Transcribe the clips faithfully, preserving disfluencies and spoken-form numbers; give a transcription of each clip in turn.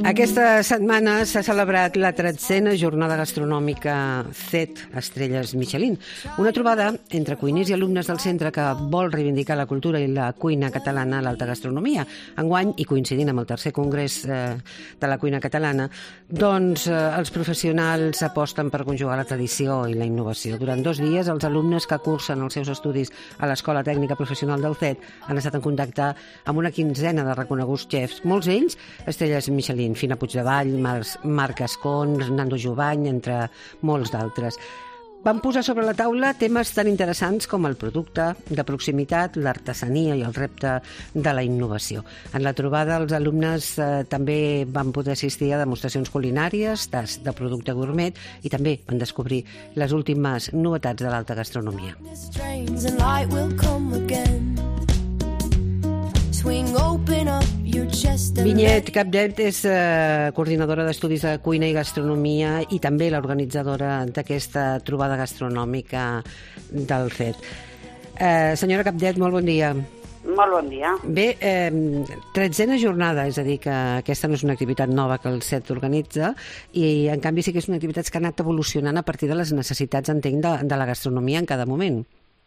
Aquesta setmana s'ha celebrat la tretzena jornada gastronòmica C E T, Estrelles Michelin, una trobada entre cuiners i alumnes del centre que vol reivindicar la cultura i la cuina catalana a l'alta gastronomia. Enguany, i coincidint amb el tercer congrés eh, de la cuina catalana, doncs eh, els professionals aposten per conjugar la tradició i la innovació. Durant dos dies, els alumnes que cursen els seus estudis a l'Escola Tècnica Professional del C E T han estat en contacte amb una quinzena de reconeguts xefs, molts d'ells estrelles Michelin, Fina Puigdevall, Marc Ascon, Nando Jovany, entre molts d'altres. Van posar sobre la taula temes tan interessants com el producte de proximitat, l'artesania i el repte de la innovació. En la trobada, els alumnes eh, també van poder assistir a demostracions culinàries, tasts de producte gourmet i també van descobrir les últimes novetats de l'alta gastronomia. Vinyet Capdet és eh, coordinadora d'estudis de cuina i gastronomia i també l'organitzadora d'aquesta trobada gastronòmica del C E T. Eh, senyora Capdet, molt bon dia. Molt bon dia. Bé, eh, tretzena jornada, és a dir, que aquesta no és una activitat nova que el C E T organitza i, en canvi, sí que és una activitat que ha anat evolucionant a partir de les necessitats, entenc, de, de la gastronomia en cada moment.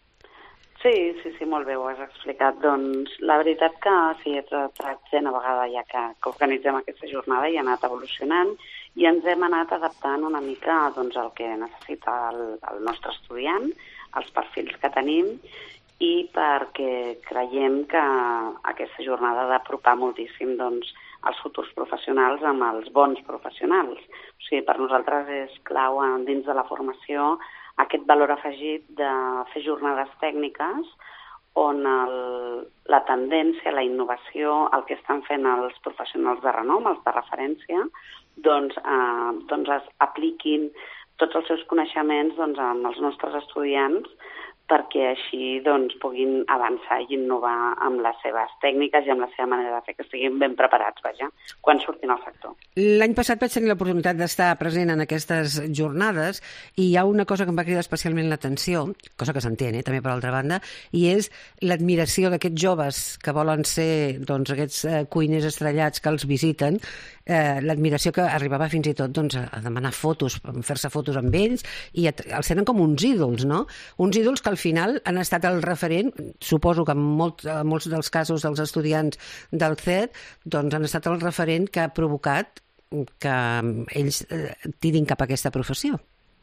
Sí, sí, sí, molt bé, ho has explicat. Doncs la veritat que sí, és la tretzena vegada ja que, que organitzem aquesta jornada i ha anat evolucionant i ens hem anat adaptant una mica doncs, al que necessita el, el nostre estudiant, els perfils que tenim, i perquè creiem que aquesta jornada ha d'apropar moltíssim doncs, els futurs professionals amb els bons professionals. O sigui, per nosaltres és clau dins de la formació aquest valor afegit de fer jornades tècniques on el, la tendència, la innovació, el que estan fent els professionals de renom, els de referència, doncs, eh, doncs es apliquin tots els seus coneixements doncs, amb els nostres estudiants perquè així doncs, puguin avançar i innovar amb les seves tècniques i amb la seva manera de fer, que estiguin ben preparats, vaja, quan surtin al sector. L'any passat vaig tenir l'oportunitat d'estar present en aquestes jornades i hi ha una cosa que em va cridar especialment l'atenció, cosa que s'entén, eh, també per altra banda, i és l'admiració d'aquests joves que volen ser doncs, aquests eh, cuiners estrellats que els visiten, eh, l'admiració que arribava fins i tot doncs, a demanar fotos, a fer-se fotos amb ells, i els tenen com uns ídols, no? Uns ídols que al final han estat el referent, suposo que en molt, en molts dels casos dels estudiants del C E T, doncs han estat el referent que ha provocat que ells eh, tirin cap a aquesta professió.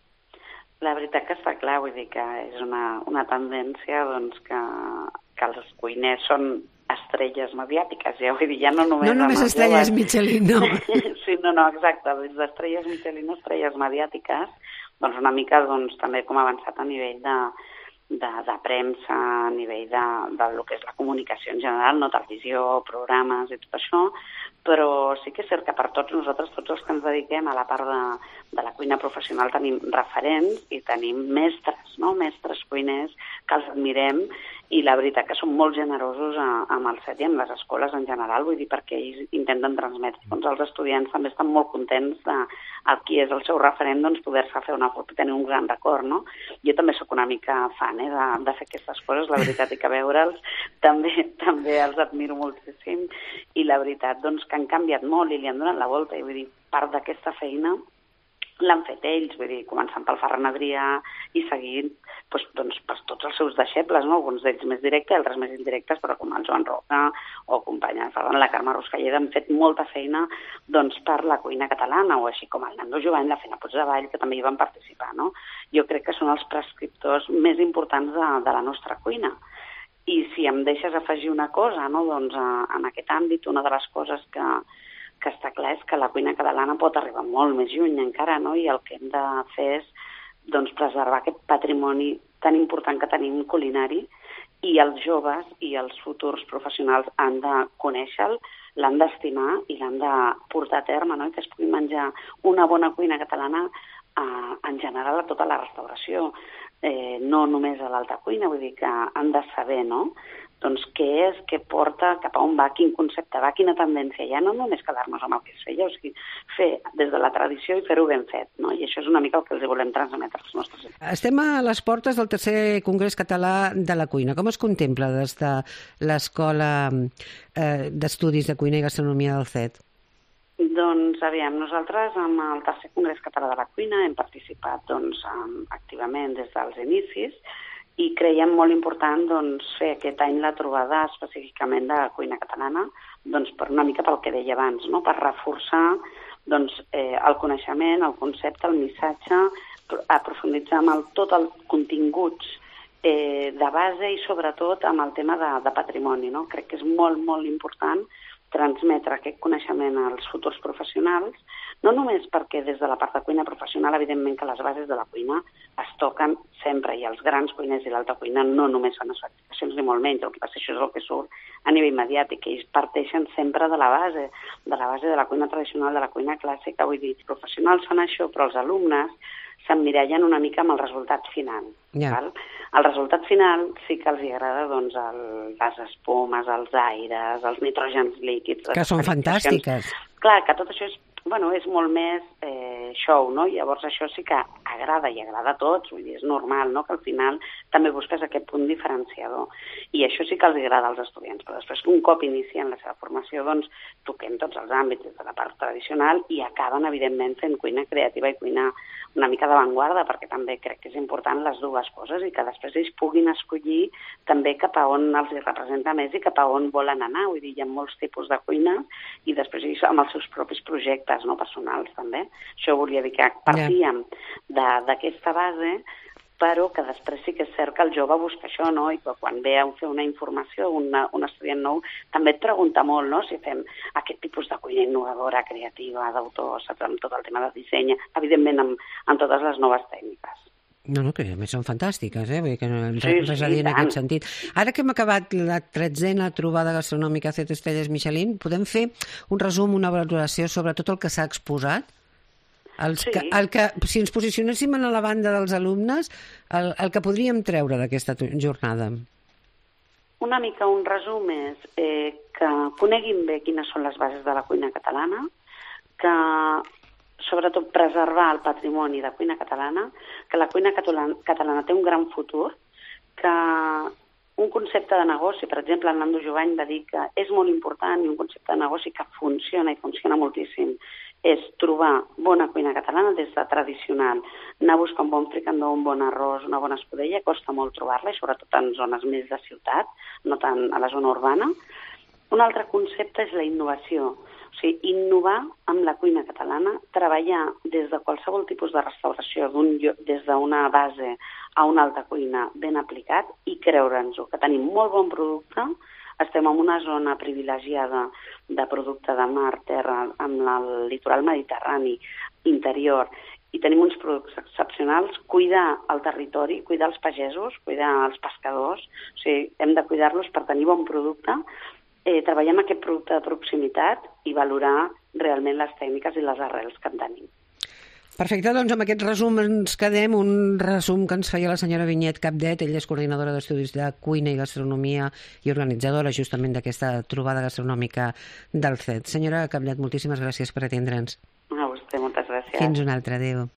La veritat que està clar, vull dir que és una, una tendència doncs, que, que els cuiners són estrelles mediàtiques, ja vull dir, ja no només... No només estrelles Michelin, no. Sí, no, no, exacte, des d'estrelles Michelin a estrelles mediàtiques, doncs una mica doncs, també com ha avançat a nivell de, de, de premsa, a nivell de, de lo que és la comunicació en general, no televisió, programes i tot això, però sí que és cert que per tots nosaltres, tots els que ens dediquem a la part de, de la cuina professional, tenim referents i tenim mestres, no? Mestres cuiners que els admirem i la veritat que són molt generosos a, amb el C E T i amb les escoles en general, vull dir, perquè ells intenten transmetre. Doncs els estudiants també estan molt contents de el qui és el seu referent, doncs poder-se fer una foto i tenir un gran record, no? Jo també sóc una mica fan eh, de, de fer aquestes coses, la veritat, i que veure'ls també, també els admiro moltíssim i la veritat, doncs, que han canviat molt i li han donat la volta, i vull dir, part d'aquesta feina l'han fet ells, vull dir, començant pel Ferran Adrià i seguint doncs, doncs, per tots els seus deixebles, no? Alguns d'ells més directes, altres més indirectes, però com el Joan Roca o companya Ferran, la Carme Ruscalleda, han fet molta feina doncs, per la cuina catalana, o així com el Nando Jovany, la Fina Puigdevall, que també hi van participar, no? Jo crec que són els prescriptors més importants de, de la nostra cuina. I si em deixes afegir una cosa, no? Doncs, en aquest àmbit, una de les coses que, que està clar és que la cuina catalana pot arribar molt més lluny encara, no? I el que hem de fer és doncs, preservar aquest patrimoni tan important que tenim culinari, i els joves i els futurs professionals han de conèixer-lo, l'han d'estimar i l'han de portar a terme, no? I que es pugui menjar una bona cuina catalana eh, en general a tota la restauració, eh, no només a l'alta cuina, vull dir que han de saber, no?, doncs què és, què porta, cap a on va, quin concepte va, quina tendència hi ha, no només quedar-nos amb el que es feia, o sigui, fer des de la tradició i fer-ho ben fet, no? I això és una mica el que els volem transmetre als nostres. Estem a les portes del tercer Congrés Català de la Cuina. Com es contempla des de l'Escola eh, d'Estudis de Cuina i Gastronomia del C E T? Doncs, aviam, nosaltres amb el tercer Congrés Català de la Cuina hem participat doncs, activament des dels inicis i creiem molt important doncs, fer aquest any la trobada específicament de cuina catalana doncs, per una mica pel que deia abans, no? Per reforçar doncs, eh, el coneixement, el concepte, el missatge, aprofunditzar amb el, tot el continguts eh, de base i sobretot amb el tema de, de patrimoni. No? Crec que és molt, molt important transmetre aquest coneixement als futurs professionals, no només perquè des de la part de cuina professional, evidentment que les bases de la cuina es toquen sempre, i els grans cuiners i l'alta cuina no només fan les certificacions ni molt menys, el que passa això és el que surt a nivell mediàtic, ells parteixen sempre de la base, de la base de la cuina tradicional, de la cuina clàssica, vull dir, professionals fan això, però els alumnes s'emmirallen una mica amb el resultat final. Yeah. Val? El resultat final sí que els agrada doncs, el, les espumes, els aires, els nitrògens líquids... Que són fantàstiques. Clar, que tot això és, bueno, és molt més eh, show, no? Llavors això sí que agrada i agrada a tots, vull dir, és normal, no? Que al final també busques aquest punt diferenciador. I això sí que els agrada als estudiants, però després un cop inicien la seva formació, doncs toquem tots els àmbits des de la part tradicional i acaben, evidentment, fent cuina creativa i cuina una mica d'avantguarda, perquè també crec que és important les dues coses i que després ells puguin escollir també cap a on els representa més i cap a on volen anar. Vull dir, hi ha molts tipus de cuina i després ells amb els seus propis projectes, no, personals també. Això volia dir que partíem d'aquesta base, però que després sí que és cert que el jove busca això, no? I que quan ve a fer una informació, una, un estudiant nou, també et pregunta molt, no?, si fem aquest tipus de cuina innovadora, creativa, d'autor, amb tot el tema de disseny, evidentment amb, amb totes les noves tècniques. No, no, que a més són fantàstiques, eh? Vull dir que no hem res, res a dir en aquest sentit. Ara que hem acabat la tretzena trobada gastronòmica set estrelles Michelin, podem fer un resum, una valoració sobre tot el que s'ha exposat? Els que, el que, si ens posicionéssim a la banda dels alumnes, el, el que podríem treure d'aquesta jornada? Una mica un resum és eh, que coneguin bé quines són les bases de la cuina catalana, que sobretot preservar el patrimoni de cuina catalana, que la cuina catalana, catalana té un gran futur, que un concepte de negoci, per exemple, el Nando Jovany va dir que és molt important i un concepte de negoci que funciona i funciona moltíssim és trobar bona cuina catalana des de tradicional. Anar a buscar un bon fricandó, un bon arròs, una bona escudella, costa molt trobar-la, i sobretot en zones més de ciutat, no tant a la zona urbana. Un altre concepte és la innovació. O sigui, innovar amb la cuina catalana, treballar des de qualsevol tipus de restauració, des d'una base a una alta cuina ben aplicat i creure'ns-ho, que tenim molt bon producte, estem en una zona privilegiada de producte de mar, terra, amb el litoral mediterrani interior, i tenim uns productes excepcionals, cuidar el territori, cuidar els pagesos, cuidar els pescadors, o sigui, hem de cuidar-los per tenir bon producte, eh, treballar amb aquest producte de proximitat i valorar realment les tècniques i les arrels que en tenim. Perfecte, doncs amb aquest resum ens quedem, un resum que ens feia la senyora Vinyet Capdet, ella és coordinadora d'estudis de cuina i gastronomia i organitzadora justament d'aquesta trobada gastronòmica del C E T. Senyora Capdet, moltíssimes gràcies per atendre'ns. A vostè, moltes gràcies. Fins una altra, adéu.